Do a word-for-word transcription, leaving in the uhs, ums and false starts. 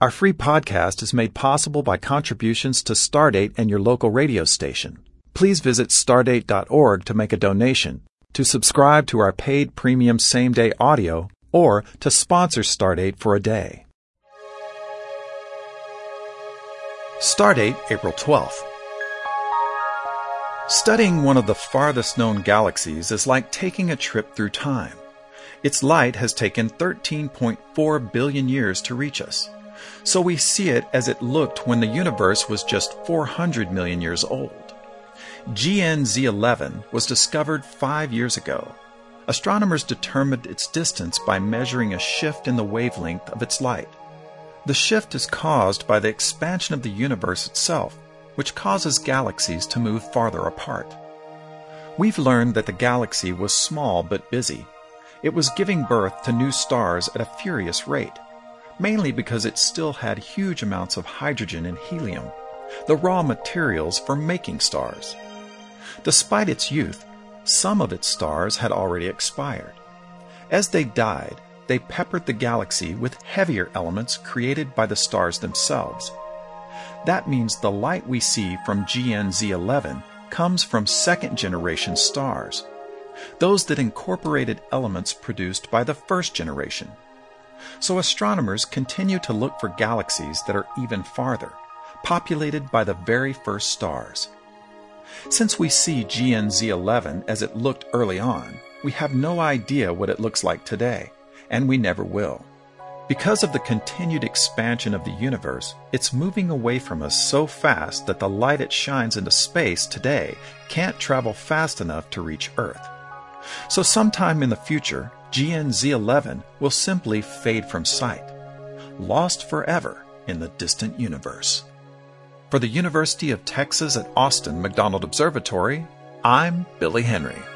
Our free podcast is made possible by contributions to Stardate and your local radio station. Please visit stardate dot org to make a donation, to subscribe to our paid premium same-day audio, or to sponsor Stardate for a day. Stardate, April twelfth. Studying one of the farthest known galaxies is like taking a trip through time. Its light has taken thirteen point four billion years to reach us, so we see it as it looked when the universe was just four hundred million years old. G N Z eleven was discovered five years ago. Astronomers determined its distance by measuring a shift in the wavelength of its light. The shift is caused by the expansion of the universe itself, which causes galaxies to move farther apart. We've learned that the galaxy was small but busy. It was giving birth to new stars at a furious rate, mainly because it still had huge amounts of hydrogen and helium, the raw materials for making stars. Despite its youth, some of its stars had already expired. As they died, they peppered the galaxy with heavier elements created by the stars themselves. That means the light we see from G N Z eleven comes from second-generation stars, those that incorporated elements produced by the first generation. So astronomers continue to look for galaxies that are even farther, populated by the very first stars. Since we see G N Z eleven as it looked early on, we have no idea what it looks like today, and we never will. Because of the continued expansion of the universe, it's moving away from us so fast that the light it shines into space today can't travel fast enough to reach Earth. So sometime in the future, G N Z eleven will simply fade from sight, lost forever in the distant universe. For the University of Texas at Austin McDonald Observatory, I'm Billy Henry.